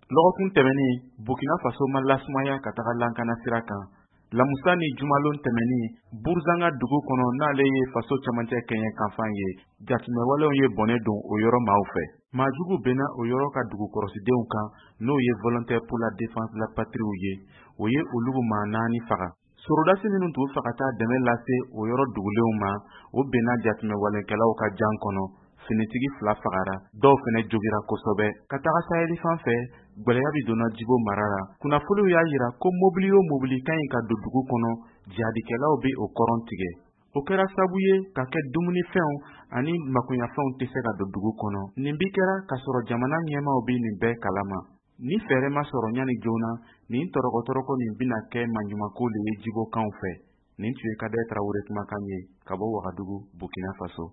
Lɔgɔkun tɛmɛnen Burkina Faso ma lasumaya ka taga lankana sira kan. Lamusa ni jumalon tɛmɛnen Burzanga dugu kɔnɔ n'ale ye faso camancɛ kɛɲɛ kanfan ye, jatimɛwalew ye bɔnɛ don o yɔrɔ maaw fɛ. Maajugu benna o yɔrɔ ka dugukɔrɔsidenw kan n'o ye Volontaires pour la défense de la patrie ye. O ye olugu maa 4 faga. Sorodasi minnu tun fɛ ka taa dɛmɛ lase o yɔrɔ dugulenw ma, o benna jatimɛwalekɛlaw ka jan kɔnɔ. Finitigi 2 fagara, dɔw fɛnɛ jogira kosɛbɛ. Ka taga Saheli fan fɛ, gwɛlɛya bi donna Djibo mara la. Kunnafoniw y'a yira ko mobili o mobili kan ka don dugu kɔnɔ, jihadikɛlaw be o kɔrɔn tigɛ. O kɛra sabu ye ka kɛ dumunifɛnw ani makoɲafɛnw tɛ se ka don dugu kɔnɔ. Nin bi kɛra ka sɔrɔ jamana ɲɛmaaw be nin bɛɛ kalama. Ni fɛɛrɛ ma sɔrɔ ɲani joona, nin tɔrɔgɔtɔrɔgɔ nin bina kɛ maɲumako de ye Djibo kanw fɛ. Nin tun ye Kadɛ Tarawele kumakan ye ka bɔ Wagadugu, Burkina Faso.